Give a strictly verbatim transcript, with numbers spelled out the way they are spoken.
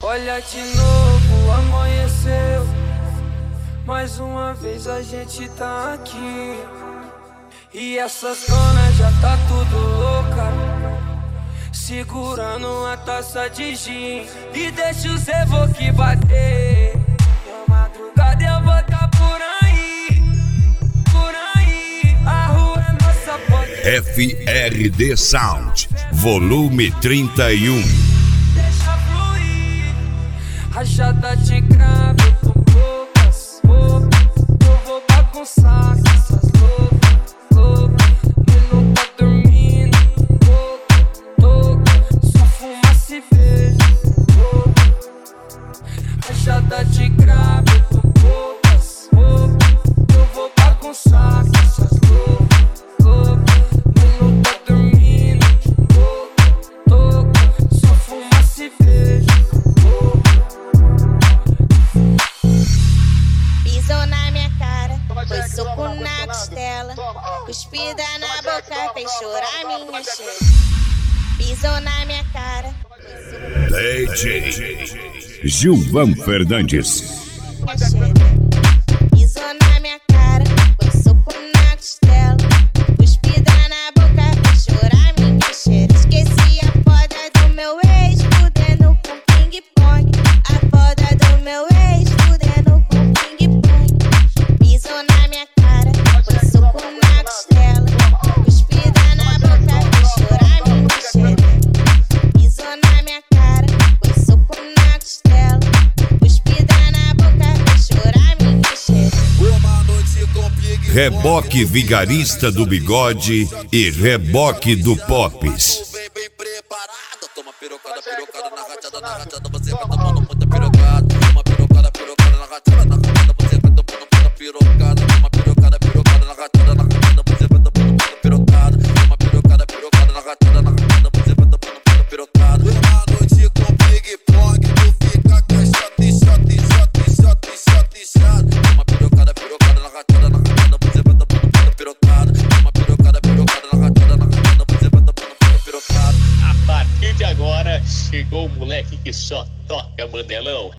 Olha de novo, amanheceu. Mais uma vez a gente tá aqui. E essas donas já tá tudo louca, segurando uma taça de gin. E deixa os evoque bater. Na madrugada eu vou tá por aí, por aí. A rua é nossa, pode. F R D Sound, volume trinta e um. Deixa fluir, rajada de grave com poucas, poucas. Eu vou bagunçar com essas loucas, loucas. Eu não tá dormindo, louca, louca. Só fumaça e beijo, louca. Rajada de grave com poucas, poucas. Eu vou bagunçar com essas loucas, loucas. Eu não tá dormindo, louca, louca. Só fumaça e beijo. Pisou na minha cara, foi soco na costela, cuspida na boca, fez chorar minha cheira. Pisou na minha cara, D J Gilvan Fernandes. minha cheira. Pisou na minha cara, foi soco na costela, cuspida na boca, fez chorar minha cheira. Esqueci a foda do meu ex, fudendo com ping-pong. A foda do meu ex, fudendo com ping-pong. Pisou na minha cara, foi soco na costela, cuspida na boca, fez chorar minha cheira. Pisou na minha cara, foi soco na costela, cuspida na boca, fez chorar minha cheira. Reboque vigarista do bigode e reboque do Pops. Vem bem preparada, toma pirocada, pirocada na rachada, na rachada, você vai tomando muita pirocada. Toma pirocada, pirocada na rachada, na rachada, você vai tomando muita pirocada. Toma pirocada, pirocada na rachada, na rachada, você vai tomando muita pirocada. Toma pirocada, pirocada na rachada, na rachada, você vai tomando muita pirocada. Uma noite com ping-pong, tu fica com shot, shot, shot, shot, shot, shot. Toma pirocada, pirocada na rachada, na rachada, você vai tomando muita pirocada. Toma pirocada, pirocada na rachada, na rachada, você vai tomando muita pirocada. A partir de agora, chegou o moleque que só toca mandelão.